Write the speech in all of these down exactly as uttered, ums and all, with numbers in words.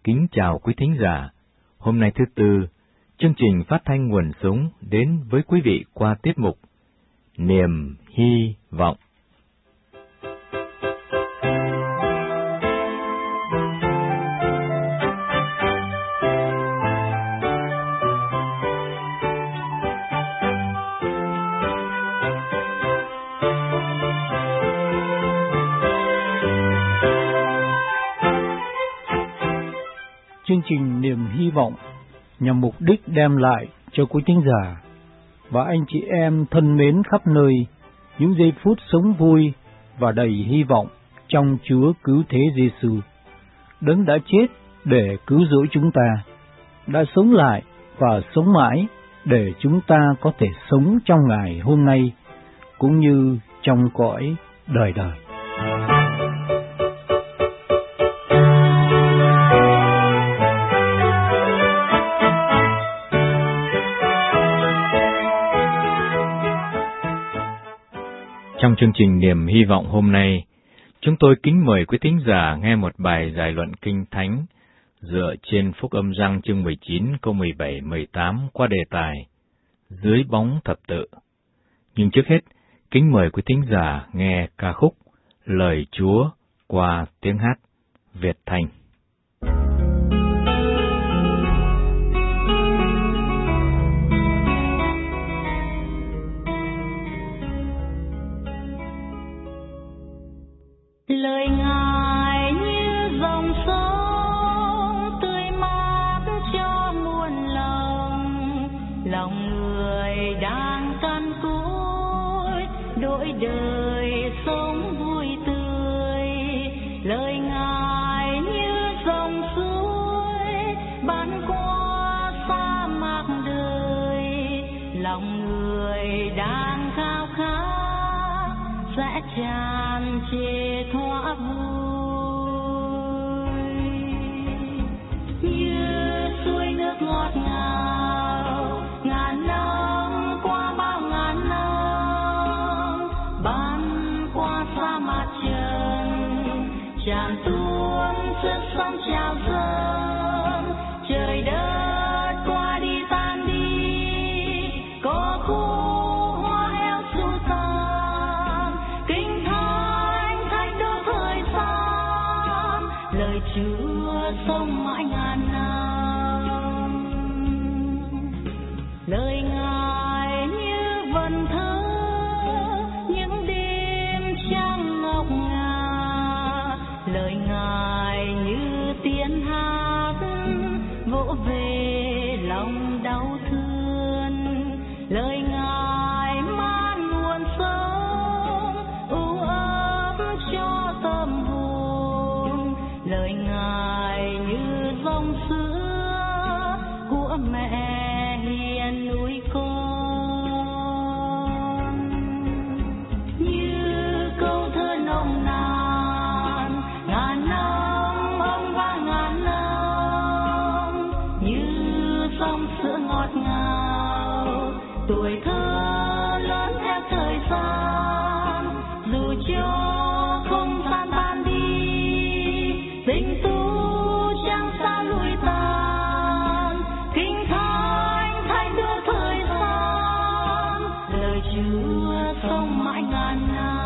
Kính chào quý thính giả. Hôm nay thứ Tư, chương trình phát thanh nguồn sống đến với quý vị qua tiết mục Niềm Hy Vọng. Chương trình Niềm Hy Vọng nhằm mục đích đem lại cho quý thính giả và anh chị em thân mến khắp nơi những giây phút sống vui và đầy hy vọng trong Chúa Cứu Thế Giêsu, Đấng đã chết để cứu rỗi chúng ta, đã sống lại và sống mãi để chúng ta có thể sống trong ngày hôm nay cũng như trong cõi đời đời. Trong chương trình Niềm Hy Vọng hôm nay, chúng tôi kính mời quý thính giả nghe một bài giải luận Kinh Thánh dựa trên Phúc Âm Giăng chương mười chín câu mười bảy mười tám qua đề tài Dưới bóng thập tự. Nhưng trước hết, kính mời quý thính giả nghe ca khúc Lời Chúa qua tiếng hát Việt Thành. Lời Ngài như dòng sông tươi mát cho muôn lòng, lòng người đang cằn cỗi đổi đời sống vui tươi. Lời Ngài như dòng suối bắn qua sa mạc đời, lòng người đang khao khát sẽ tràn trề thoa vui. Như suối nước ngọt ngào ngàn năm qua bao ngàn năm, bắn qua sa mạc trần tràn tuôn chất sống trào dâng. Trời đất qua đi tan đi, có khô hoa heo su tàn, kinh thánh thánh đô thời gian, lời Chúa sống mãi ngàn năm. Lời Ngài như vần thơ những đêm trăng ngọc ngà, lời Ngài như tiếng hát vỗ về lòng đau thương. Lời Ngài mang nguồn sống u ấm cho tâm hồn, lời Ngài như dòng sữa của mẹ hiền nuôi con. Như câu thơ nồng nàn ngàn năm ông vang ngàn năm, như dòng sữa ngọt ngào tuổi thơ lớn theo thời gian. Dù cho không gian tan đi, tình tu chẳng sao lùi tàn, kinh thánh thánh đưa thời gian, lời Chúa sống mãi ngàn năm.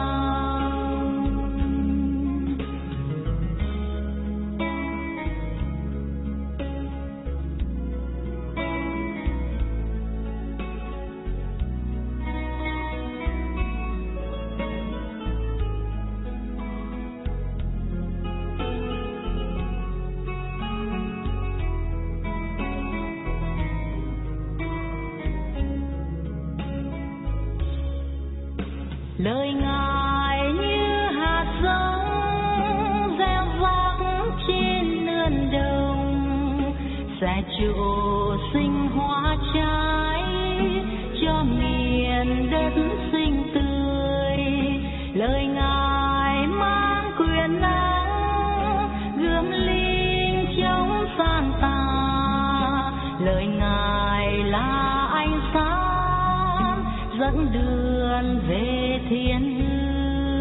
Lời Ngài như hạt giống gieo rắc trên nương đồng, sẽ trổ sinh hoa trái cho miền đất xinh tươi. Lời Ngài mang quyền năng gươm linh chống gian tà, lời Ngài là ánh sáng dẫn đường về thiên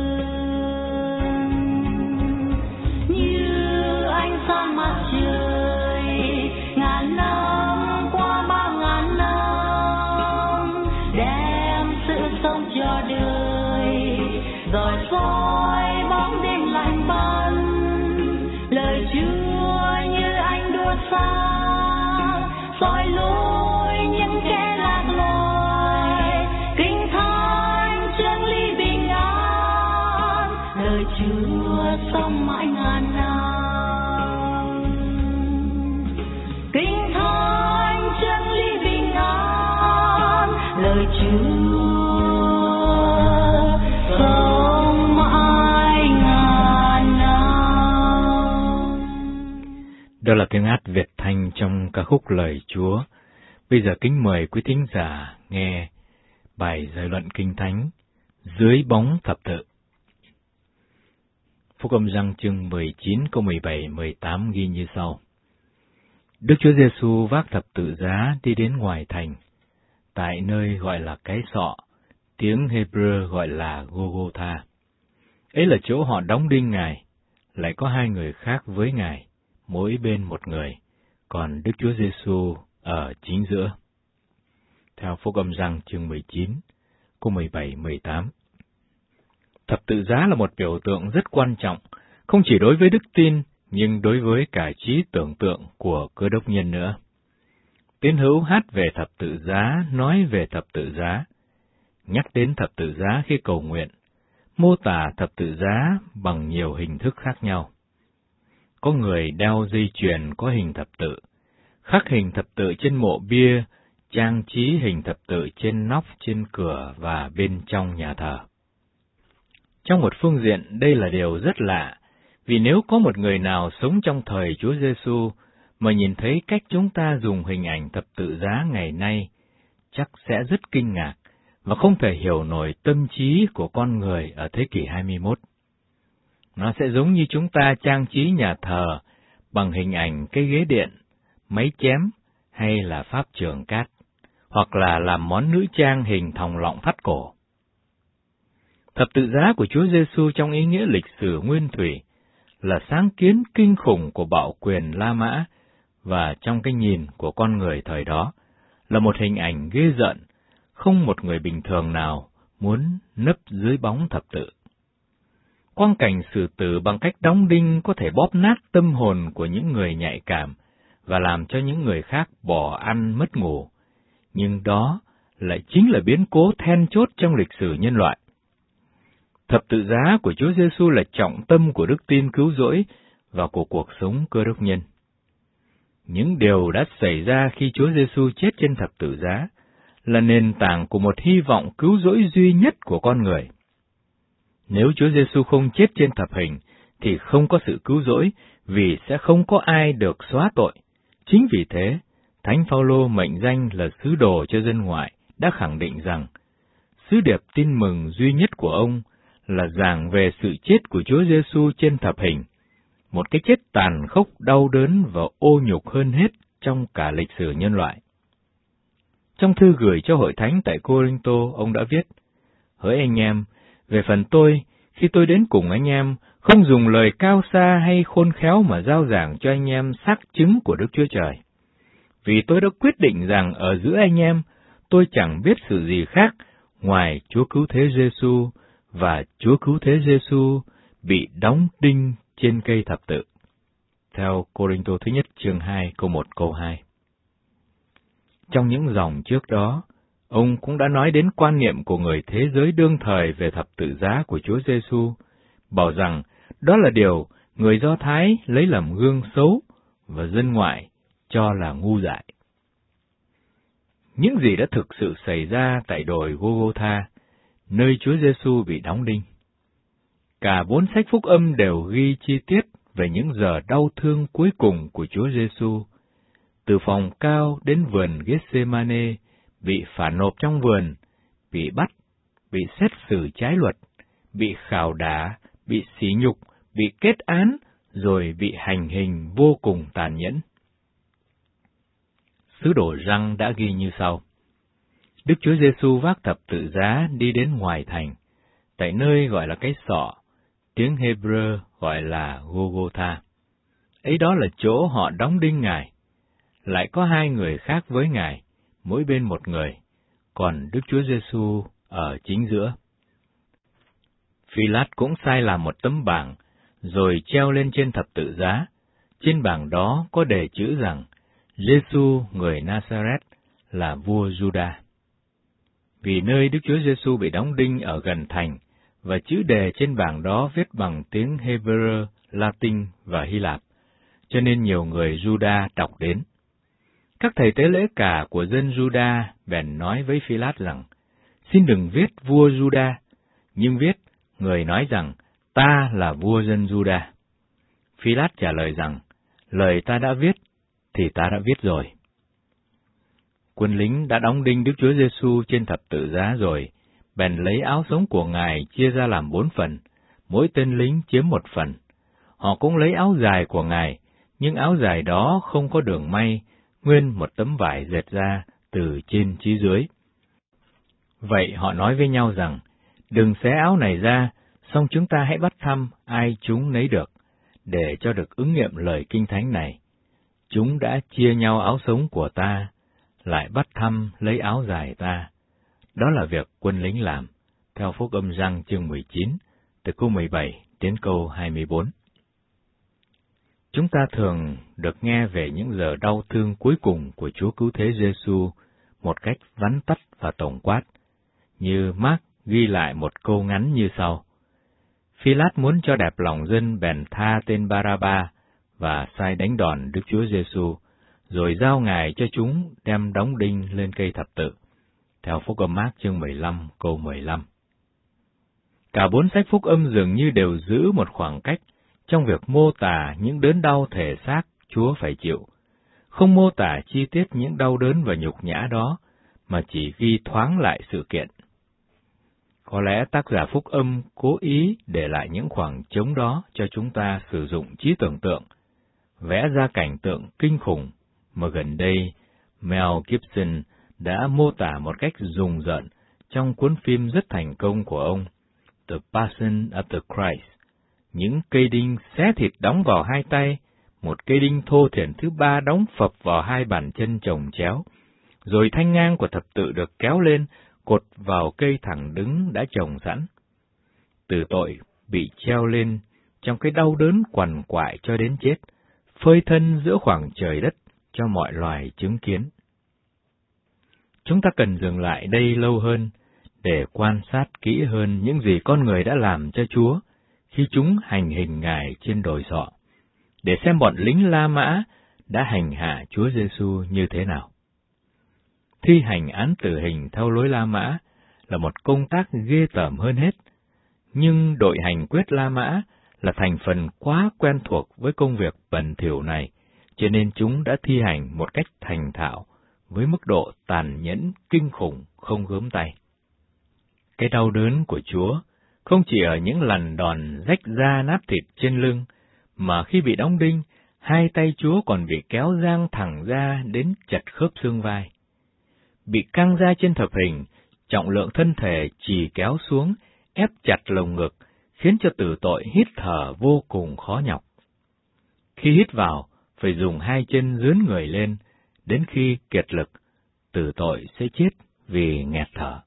hương. Như ánh sáng mặt trời Đó là tiếng hát Việt Thanh trong ca khúc Lời Chúa. Bây giờ kính mời quý thính giả nghe bài giải luận Kinh Thánh Dưới bóng thập tự. Phúc âm Giăng chương mười chín câu mười bảy mười tám ghi như sau: Đức Chúa Giêsu vác thập tự giá đi đến ngoài thành, tại nơi gọi là cái sọ, tiếng Hebrew gọi là Gô-gô-tha. Ấy là chỗ họ đóng đinh Ngài, lại có hai người khác với Ngài, mỗi bên một người, còn Đức Chúa Giêsu ở chính giữa. Theo Phúc âm Giăng chương mười chín, câu mười bảy mười tám. Thập tự giá là một biểu tượng rất quan trọng, không chỉ đối với đức tin, nhưng đối với cả trí tưởng tượng của Cơ Đốc nhân nữa. Tín hữu hát về thập tự giá, nói về thập tự giá, nhắc đến thập tự giá khi cầu nguyện, mô tả thập tự giá bằng nhiều hình thức khác nhau. Có người đeo dây chuyền có hình thập tự, khắc hình thập tự trên mộ bia, trang trí hình thập tự trên nóc, trên cửa và bên trong nhà thờ. Trong một phương diện, đây là điều rất lạ, vì nếu có một người nào sống trong thời Chúa Giêsu mà nhìn thấy cách chúng ta dùng hình ảnh thập tự giá ngày nay, chắc sẽ rất kinh ngạc và không thể hiểu nổi tâm trí của con người ở thế kỷ hai mươi mốt. Nó sẽ giống như chúng ta trang trí nhà thờ bằng hình ảnh cây ghế điện, máy chém hay là pháp trường cát, hoặc là làm món nữ trang hình thòng lọng thắt cổ. Thập tự giá của Chúa Giêsu trong ý nghĩa lịch sử nguyên thủy là sáng kiến kinh khủng của bạo quyền La Mã, và trong cái nhìn của con người thời đó là một hình ảnh ghê rợn, không một người bình thường nào muốn nấp dưới bóng thập tự. Quang cảnh xử tử bằng cách đóng đinh có thể bóp nát tâm hồn của những người nhạy cảm và làm cho những người khác bỏ ăn mất ngủ, nhưng đó lại chính là biến cố then chốt trong lịch sử nhân loại. Thập tự giá của Chúa Giêsu là trọng tâm của đức tin cứu rỗi và của cuộc sống Cơ Đốc nhân. Những điều đã xảy ra khi Chúa Giêsu chết trên thập tự giá là nền tảng của một hy vọng cứu rỗi duy nhất của con người. Nếu Chúa Giêsu không chết trên thập hình thì không có sự cứu rỗi, vì sẽ không có ai được xóa tội. Chính vì thế, Thánh Phaolô mệnh danh là sứ đồ cho dân ngoại đã khẳng định rằng sứ điệp tin mừng duy nhất của ông là giảng về sự chết của Chúa Giêsu trên thập hình, một cái chết tàn khốc, đau đớn và ô nhục hơn hết trong cả lịch sử nhân loại. Trong thư gửi cho hội thánh tại Cô-rinh-tô, ông đã viết: Hỡi anh em, về phần tôi, khi tôi đến cùng anh em, không dùng lời cao xa hay khôn khéo mà giao giảng cho anh em xác chứng của Đức Chúa Trời. Vì tôi đã quyết định rằng ở giữa anh em, tôi chẳng biết sự gì khác ngoài Chúa Cứu Thế Giêsu và Chúa Cứu Thế Giêsu bị đóng đinh trên cây thập tự. Theo Cô-rinh-tô thứ nhất chương hai câu một câu hai. Trong những dòng trước đó, ông cũng đã nói đến quan niệm của người thế giới đương thời về thập tự giá của Chúa Giêsu, bảo rằng đó là điều người Do Thái lấy làm gương xấu và dân ngoại cho là ngu dại. Những gì đã thực sự xảy ra tại đồi Gô-gô-tha, nơi Chúa Giêsu bị đóng đinh. Cả bốn sách phúc âm đều ghi chi tiết về những giờ đau thương cuối cùng của Chúa Giêsu, từ phòng cao đến vườn Gethsemane, bị phản nộp trong vườn, bị bắt, bị xét xử trái luật, bị khảo đả, bị sỉ nhục, bị kết án, rồi bị hành hình vô cùng tàn nhẫn. Sứ đồ Giăng đã ghi như sau: Đức Chúa Giêsu vác thập tự giá đi đến ngoài thành, tại nơi gọi là cái sọ, tiếng Hebrew gọi là Gô-gô-tha. Ấy đó là chỗ họ đóng đinh Ngài. Lại có hai người khác với Ngài, mỗi bên một người, còn Đức Chúa Giêsu ở chính giữa. Phi-lát cũng sai làm một tấm bảng, rồi treo lên trên thập tự giá. Trên bảng đó có đề chữ rằng Giêsu người Na-sa-rét là vua Giu-đa. Vì nơi Đức Chúa Giêsu bị đóng đinh ở gần thành, và chữ đề trên bảng đó viết bằng tiếng Hebrew, Latin và Hy Lạp, cho nên nhiều người Giu-đa đọc đến. Các thầy tế lễ cả của dân Giu-đa bèn nói với Phi-lát rằng: Xin đừng viết vua Giu-đa, nhưng viết người nói rằng ta là vua dân Giu-đa. Phi-lát trả lời rằng: lời ta đã viết, thì ta đã viết rồi. Quân lính đã đóng đinh Đức Chúa Giêsu trên thập tự giá rồi, bèn lấy áo sống của Ngài chia ra làm bốn phần, mỗi tên lính chiếm một phần. Họ cũng lấy áo dài của Ngài, nhưng áo dài đó không có đường may, nguyên một tấm vải dệt ra từ trên chí dưới. Vậy họ nói với nhau rằng, đừng xé áo này ra, xong chúng ta hãy bắt thăm ai chúng nấy được, để cho được ứng nghiệm lời Kinh Thánh này. Chúng đã chia nhau áo sống của ta, lại bắt thăm lấy áo dài ta. Đó là việc quân lính làm, theo Phúc Âm Giăng chương mười chín, từ câu mười bảy đến câu hai mươi bốn. Chúng ta thường được nghe về những giờ đau thương cuối cùng của Chúa Cứu Thế Giêsu một cách vắn tắt và tổng quát, như Mark ghi lại một câu ngắn như sau. Phi-lát muốn cho đẹp lòng dân bèn tha tên Ba-ra-ba và sai đánh đòn Đức Chúa Giêsu, rồi giao Ngài cho chúng đem đóng đinh lên cây thập tự, theo Phúc Âm Mác chương mười lăm câu mười lăm. Cả bốn sách Phúc Âm dường như đều giữ một khoảng cách trong việc mô tả những đớn đau thể xác Chúa phải chịu, không mô tả chi tiết những đau đớn và nhục nhã đó, mà chỉ ghi thoáng lại sự kiện. Có lẽ tác giả Phúc Âm cố ý để lại những khoảng trống đó cho chúng ta sử dụng trí tưởng tượng, vẽ ra cảnh tượng kinh khủng mà gần đây Mel Gibson đã mô tả một cách rùng rợn trong cuốn phim rất thành công của ông, The Passion of the Christ. Những cây đinh xé thịt đóng vào hai tay, một cây đinh thô thiển thứ ba đóng phập vào hai bàn chân chồng chéo, rồi thanh ngang của thập tự được kéo lên, cột vào cây thẳng đứng đã chồng sẵn. Tử tội bị treo lên trong cái đau đớn quằn quại cho đến chết, phơi thân giữa khoảng trời đất cho mọi loài chứng kiến. Chúng ta cần dừng lại đây lâu hơn để quan sát kỹ hơn những gì con người đã làm cho Chúa khi chúng hành hình Ngài trên đồi sọ, để xem bọn lính La Mã đã hành hạ Chúa Giêsu như thế nào. Thi hành án tử hình theo lối La Mã là một công tác ghê tởm hơn hết, nhưng đội hành quyết La Mã là thành phần quá quen thuộc với công việc bẩn thỉu này, cho nên chúng đã thi hành một cách thành thạo, với mức độ tàn nhẫn kinh khủng không gớm tay. Cái đau đớn của Chúa không chỉ ở những lần đòn rách da nát thịt trên lưng, mà khi bị đóng đinh, hai tay Chúa còn bị kéo dang thẳng ra đến chật khớp xương vai. Bị căng ra trên thập hình, trọng lượng thân thể chì kéo xuống, ép chặt lồng ngực, khiến cho tử tội hít thở vô cùng khó nhọc. Khi hít vào, phải dùng hai chân dướn người lên, đến khi kiệt lực, tử tội sẽ chết vì nghẹt thở.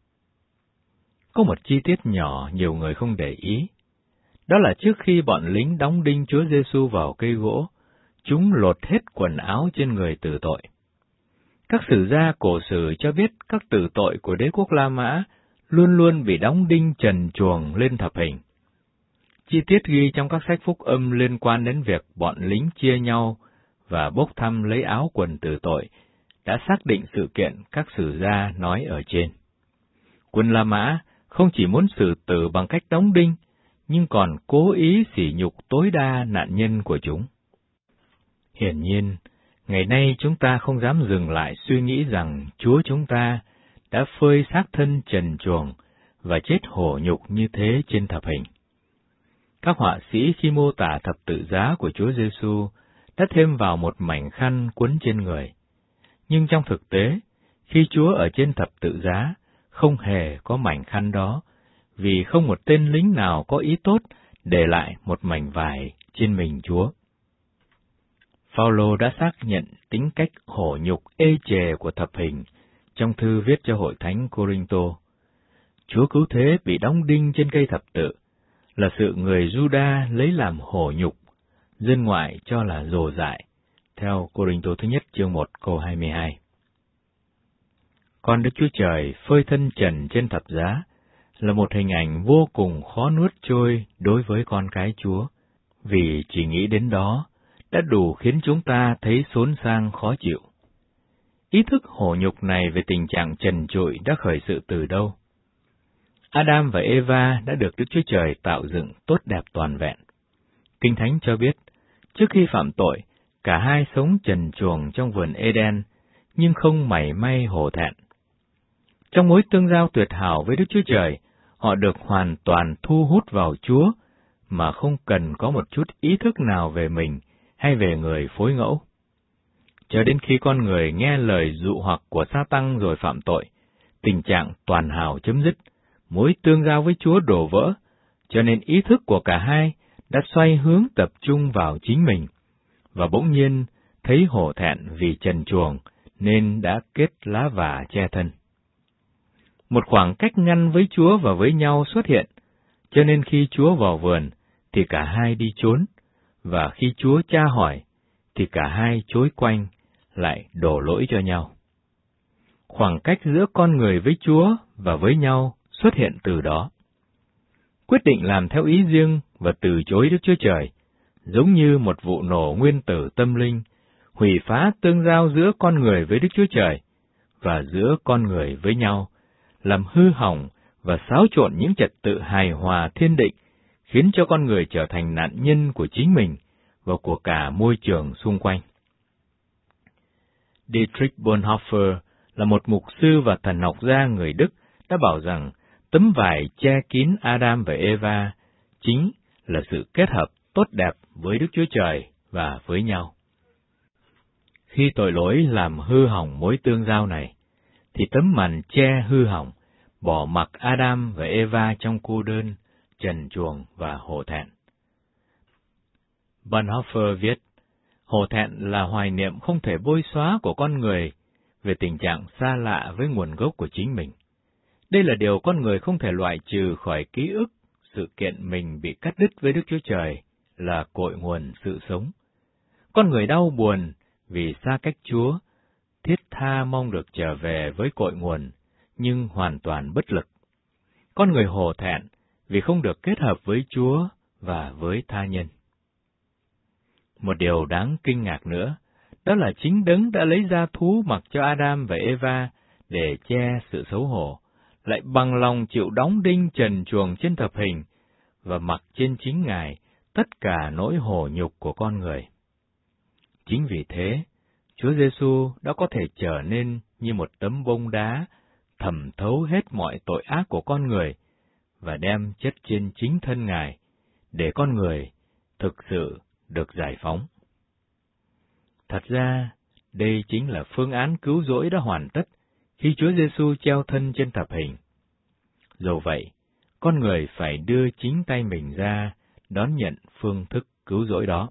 Có một chi tiết nhỏ nhiều người không để ý, đó là trước khi bọn lính đóng đinh Chúa Giêsu vào cây gỗ, chúng lột hết quần áo trên người tử tội. Các sử gia cổ sử cho biết các tử tội của đế quốc La Mã luôn luôn bị đóng đinh trần truồng lên thập hình. Chi tiết ghi trong các sách Phúc Âm liên quan đến việc bọn lính chia nhau và bốc thăm lấy áo quần tử tội đã xác định sự kiện các sử gia nói ở trên. Quân La Mã không chỉ muốn xử tử bằng cách đóng đinh, nhưng còn cố ý sỉ nhục tối đa nạn nhân của chúng. Hiển nhiên, ngày nay chúng ta không dám dừng lại suy nghĩ rằng Chúa chúng ta đã phơi xác thân trần truồng và chết hổ nhục như thế trên thập hình. Các họa sĩ khi mô tả thập tự giá của Chúa Giêsu đã thêm vào một mảnh khăn quấn trên người. Nhưng trong thực tế, khi Chúa ở trên thập tự giá, không hề có mảnh khăn đó, vì không một tên lính nào có ý tốt để lại một mảnh vải trên mình Chúa. Phao-lô đã xác nhận tính cách hổ nhục ê chề của thập hình trong thư viết cho hội thánh Cô-rinh-tô. Chúa Cứu Thế bị đóng đinh trên cây thập tự là sự người Giu-đa lấy làm hổ nhục, dân ngoại cho là rồ dại, theo Cô-rinh-tô thứ nhất chương một câu hai mươi hai. Con Đức Chúa Trời phơi thân trần trên thập giá là một hình ảnh vô cùng khó nuốt trôi đối với con cái Chúa, vì chỉ nghĩ đến đó đã đủ khiến chúng ta thấy xốn sang khó chịu. Ý thức hổ nhục này về tình trạng trần trụi đã khởi sự từ đâu? Adam và Eva đã được Đức Chúa Trời tạo dựng tốt đẹp toàn vẹn. Kinh Thánh cho biết, trước khi phạm tội, Cả hai sống trần truồng trong vườn Eden, nhưng không mảy may hổ thẹn. Trong mối tương giao tuyệt hảo với Đức Chúa Trời, họ được hoàn toàn thu hút vào Chúa, mà không cần có một chút ý thức nào về mình hay về người phối ngẫu. Cho đến khi con người nghe lời dụ hoặc của Sa-tăng rồi phạm tội, tình trạng toàn hảo chấm dứt, mối tương giao với Chúa đổ vỡ, cho nên ý thức của cả hai đã xoay hướng tập trung vào chính mình, và bỗng nhiên thấy hổ thẹn vì trần truồng, nên đã kết lá vả che thân. Một khoảng cách ngăn với Chúa và với nhau xuất hiện, cho nên khi Chúa vào vườn, thì cả hai đi trốn, và khi Chúa tra hỏi, thì cả hai chối quanh, lại đổ lỗi cho nhau. Khoảng cách giữa con người với Chúa và với nhau xuất hiện từ đó. Quyết định làm theo ý riêng và từ chối Đức Chúa Trời, giống như một vụ nổ nguyên tử tâm linh, hủy phá tương giao giữa con người với Đức Chúa Trời, và giữa con người với nhau, làm hư hỏng và xáo trộn những trật tự hài hòa thiên định, khiến cho con người trở thành nạn nhân của chính mình và của cả môi trường xung quanh. Dietrich Bonhoeffer là một mục sư và thần học gia người Đức đã bảo rằng tấm vải che kín Adam và Eva chính là sự kết hợp tốt đẹp với Đức Chúa Trời và với nhau. Khi tội lỗi làm hư hỏng mối tương giao này, thì tấm màn che hư hỏng, bỏ mặc Adam và Eva trong cô đơn, trần truồng và hổ thẹn. Bonhoeffer viết, hổ thẹn là hoài niệm không thể bôi xóa của con người về tình trạng xa lạ với nguồn gốc của chính mình. Đây là điều con người không thể loại trừ khỏi ký ức sự kiện mình bị cắt đứt với Đức Chúa Trời, là cội nguồn sự sống. Con người đau buồn vì xa cách Chúa, thiết tha mong được trở về với cội nguồn, nhưng hoàn toàn bất lực. Con người hổ thẹn vì không được kết hợp với Chúa và với tha nhân. Một điều đáng kinh ngạc nữa, đó là chính Đấng đã lấy da thú mặc cho Adam và Eva để che sự xấu hổ, lại bằng lòng chịu đóng đinh trần truồng trên thập hình, và mặc trên chính Ngài tất cả nỗi hổ nhục của con người. Chính vì thế, Chúa Giêsu đã có thể trở nên như một tấm bông đá, thẩm thấu hết mọi tội ác của con người, và đem chất trên chính thân Ngài, để con người thực sự được giải phóng. Thật ra, đây chính là phương án cứu rỗi đã hoàn tất khi Chúa Giêsu treo thân trên thập hình. Dẫu vậy, con người phải đưa chính tay mình ra đón nhận phương thức cứu rỗi đó.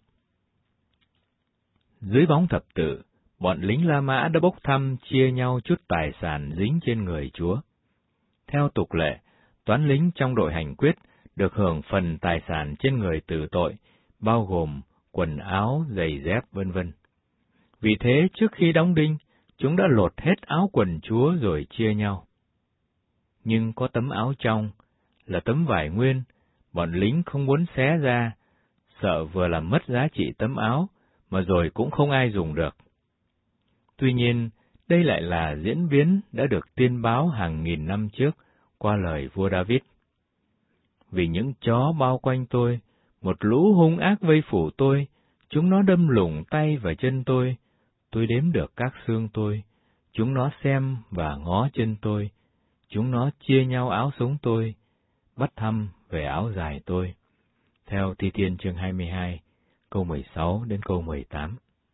Dưới bóng thập tự, bọn lính La Mã đã bốc thăm chia nhau chút tài sản dính trên người Chúa. Theo tục lệ, toán lính trong đội hành quyết được hưởng phần tài sản trên người tử tội, bao gồm quần áo, giày dép, vân vân. Vì thế, trước khi đóng đinh, chúng đã lột hết áo quần Chúa rồi chia nhau. Nhưng có tấm áo trong, là tấm vải nguyên, bọn lính không muốn xé ra, sợ vừa làm mất giá trị tấm áo, mà rồi cũng không ai dùng được. Tuy nhiên, đây lại là diễn biến đã được tiên báo hàng nghìn năm trước qua lời vua David. Vì những chó bao quanh tôi, một lũ hung ác vây phủ tôi, chúng nó đâm lủng tay và chân tôi, tôi đếm được các xương tôi, chúng nó xem và ngó chân tôi, chúng nó chia nhau áo sống tôi, bắt thăm về áo dài tôi. Theo Thi Thiên chương hai mươi hai, câu mười sáu đến câu mười tám.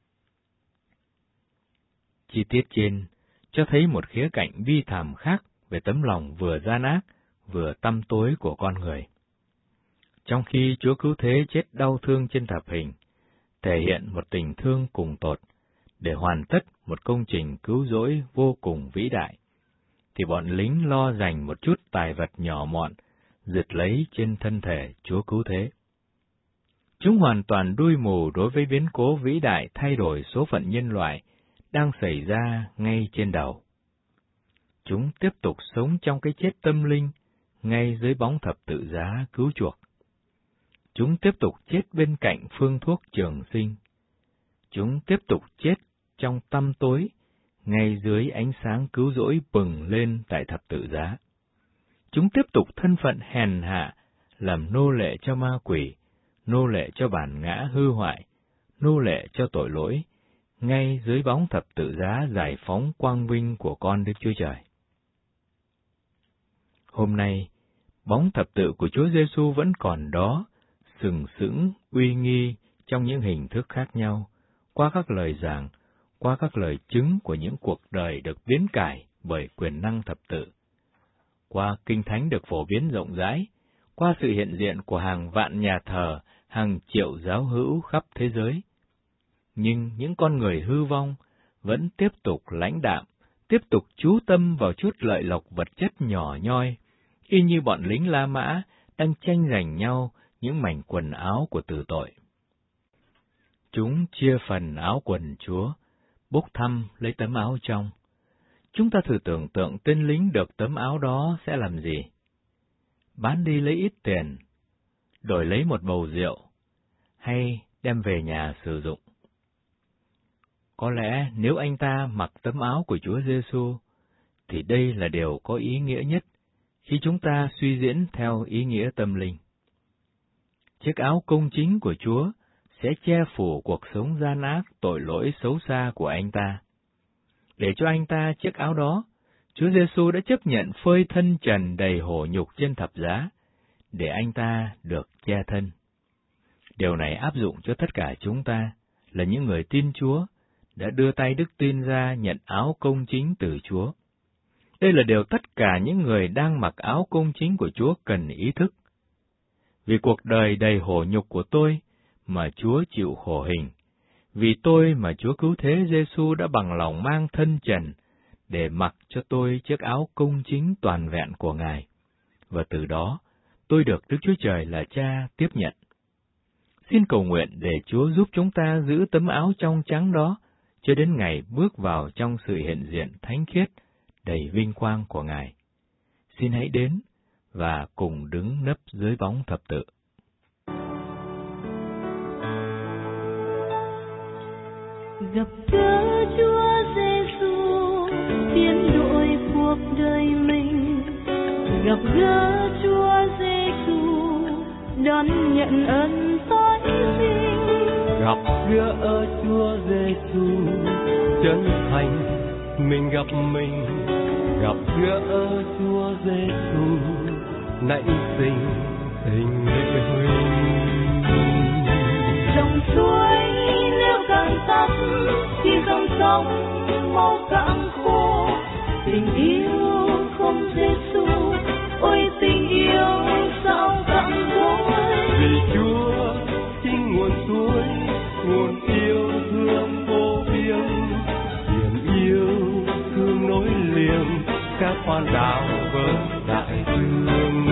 Chi tiết trên cho thấy một khía cạnh bi thảm khác về tấm lòng vừa gian ác, vừa tăm tối của con người. Trong khi Chúa Cứu Thế chết đau thương trên thập hình, thể hiện một tình thương cùng tột, để hoàn tất một công trình cứu rỗi vô cùng vĩ đại, thì bọn lính lo dành một chút tài vật nhỏ mọn, giật lấy trên thân thể Chúa Cứu Thế. Chúng hoàn toàn đuôi mù đối với biến cố vĩ đại thay đổi số phận nhân loại đang xảy ra ngay trên đầu. Chúng tiếp tục sống trong cái chết tâm linh, ngay dưới bóng thập tự giá cứu chuộc. Chúng tiếp tục chết bên cạnh phương thuốc trường sinh. Chúng tiếp tục chết trong tăm tối, ngay dưới ánh sáng cứu rỗi bừng lên tại thập tự giá. Chúng tiếp tục thân phận hèn hạ, làm nô lệ cho ma quỷ, nô lệ cho bản ngã hư hoại, nô lệ cho tội lỗi, ngay dưới bóng thập tự giá giải phóng quang vinh của con Đức Chúa Trời. Hôm nay, bóng thập tự của Chúa Giêsu vẫn còn đó, sừng sững, uy nghi trong những hình thức khác nhau, qua các lời giảng, qua các lời chứng của những cuộc đời được biến cải bởi quyền năng thập tự, qua kinh thánh được phổ biến rộng rãi, qua sự hiện diện của hàng vạn nhà thờ, hàng triệu giáo hữu khắp thế giới. Nhưng những con người hư vong vẫn tiếp tục lãnh đạm, tiếp tục chú tâm vào chút lợi lộc vật chất nhỏ nhoi, y như bọn lính La Mã đang tranh giành nhau những mảnh quần áo của tử tội. Chúng chia phần áo quần Chúa, bốc thăm lấy tấm áo trong. Chúng ta thử tưởng tượng tên lính được tấm áo đó sẽ làm gì? Bán đi lấy ít tiền, đổi lấy một bầu rượu, hay đem về nhà sử dụng. Có lẽ nếu anh ta mặc tấm áo của Chúa Giêsu, thì đây là điều có ý nghĩa nhất khi chúng ta suy diễn theo ý nghĩa tâm linh. Chiếc áo công chính của Chúa sẽ che phủ cuộc sống gian ác, tội lỗi xấu xa của anh ta. Để cho anh ta chiếc áo đó, Chúa Giêsu đã chấp nhận phơi thân trần đầy hổ nhục trên thập giá, để anh ta được che thân. Điều này áp dụng cho tất cả chúng ta, là những người tin Chúa, đã đưa tay đức tin ra nhận áo công chính từ Chúa. Đây là điều tất cả những người đang mặc áo công chính của Chúa cần ý thức. Vì cuộc đời đầy hổ nhục của tôi mà Chúa chịu khổ hình, vì tôi mà Chúa cứu thế Giêsu đã bằng lòng mang thân trần để mặc cho tôi chiếc áo công chính toàn vẹn của Ngài, và từ đó tôi được Đức Chúa Trời là Cha tiếp nhận. Xin cầu nguyện để Chúa giúp chúng ta giữ tấm áo trong trắng đó cho đến ngày bước vào trong sự hiện diện thánh khiết đầy vinh quang của Ngài. Xin hãy đến và cùng đứng nấp dưới bóng thập tự. Gặp gỡ Chúa Giêsu biến đổi cuộc đời mình, gặp gỡ Chúa Giêsu đón nhận ơn tái sinh, gặp gỡ Chúa Giêsu chân thành mình gặp mình, gặp gỡ Chúa Giêsu nảy sinh tình huynh. Dòng suối nếu càng tắt thì dòng sông mau cạn khô, tình yêu không Giêsu, ôi tình yêu sao cạn cỗi. Vì Chúa chính nguồn suối, nguồn yêu thương vô biên, biển yêu thương nối liền các khoan đảo với đại dương.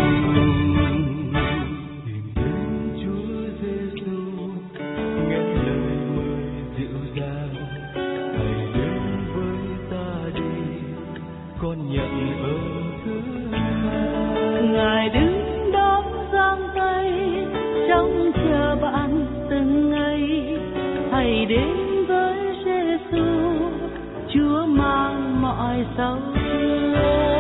Tìm đến Chúa Giêsu, nghe lời mời dịu dàng, hãy đến với ta đi, con nhận ơn thứ tha. Ngài đứng đó giang tay trông chờ bạn từng ngày, hãy đến với Giêsu, Chúa mang mọi sầu thương.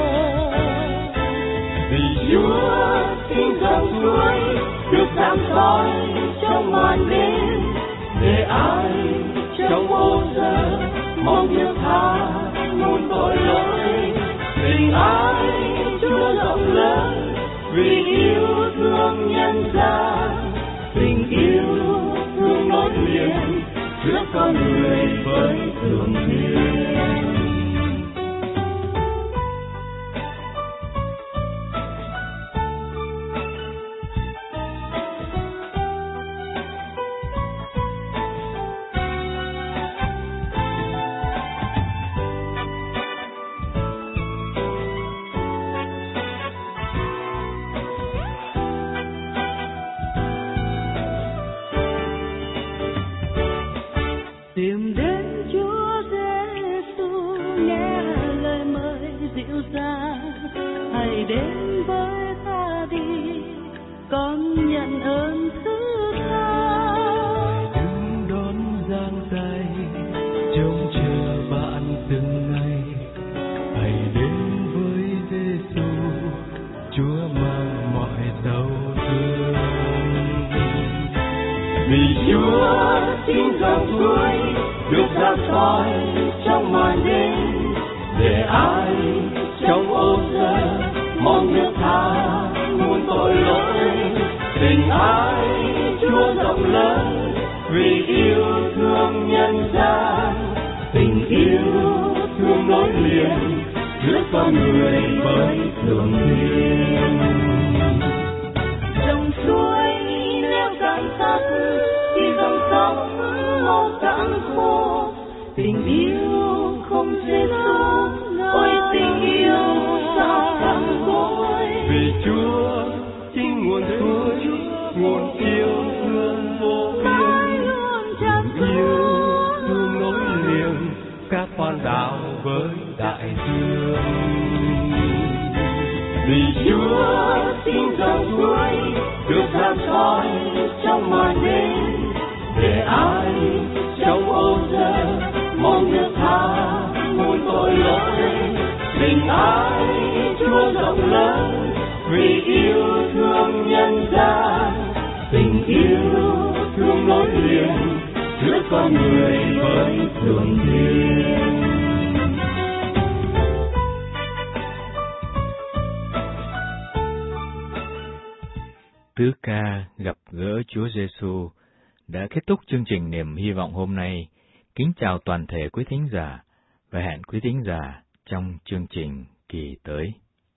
Vì Chúa xin dòng suối được sáng soi trong màn đêm, để ai trong vô giờ mong được tha muôn tội lỗi. Tình ái Chúa rộng lớn vì yêu thương nhân gian, tình yêu thương nối liền giữa con người với thượng thiên. Tìm đến Chúa Giêsu, nghe lời mời dịu dàng, hãy đến với ta đi, con nhận ơn thứ tha. đứng đón giang tay trông chờ bạn từng ngày, hãy đến với Giêsu, Chúa mang mọi đau thương. Vì Chúa xin ra soi trong màn đêm, để ai trong ô rơi mong nước tha muôn tội lỗi. Tình ai Chúa rộng lớn vì yêu thương nhân gian, tình yêu thương nối liền giữa con người với thượng thiên. Dòng suối nếu cạn tắt thì dòng sông mau cạn khô, tình yêu không dễ dỗ, ôi tình yêu sao cạn côi. Vì Chúa chính nguồn suối, nguồn yêu thương vô biên, yêu thương nối liền các con đảo với đại dương. Vì Chúa chính dòng suối được ra soi trong màn đêm, để ai trong ô rơi mong nước tha muôn tội lỗi. Tình ai Chúa rộng lớn vì yêu thương nhân gian, tình yêu thương nối liền giữa con người với thượng thiên. Tứ ca gặp gỡ Chúa Giêsu đã kết thúc chương trình Niềm Hy Vọng hôm nay. Kính chào toàn thể quý thính giả và hẹn quý thính giả trong chương trình kỳ tới.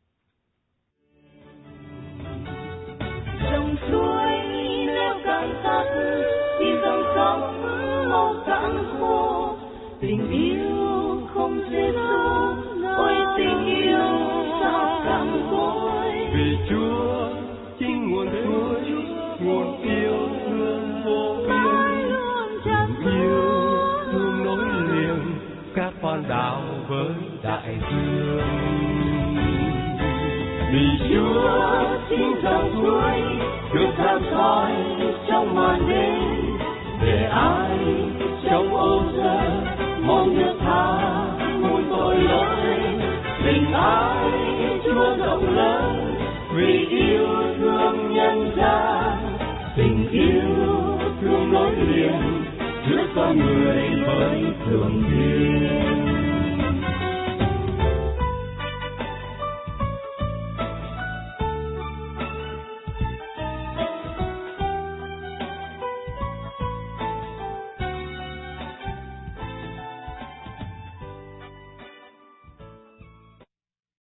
Dòng suối nếu cạn tắt thì dòng sông mau cạn khô, tình yêu không dễ dỗ, ôi tình yêu sao cạn côi. Vì Chúa chính nguồn suối, nguồn yêu thương vô biên, yêu thương nối liền các con đảo với đại dương. Vì Chúa chính dòng suối được ra soi trong màn đêm, để ai trong ô rơi mong nước tha muôn tội lỗi. Tình ai Chúa rộng lớn vì yêu thương nhân gian, tình yêu thương nối liền giữa con người với thượng thiên.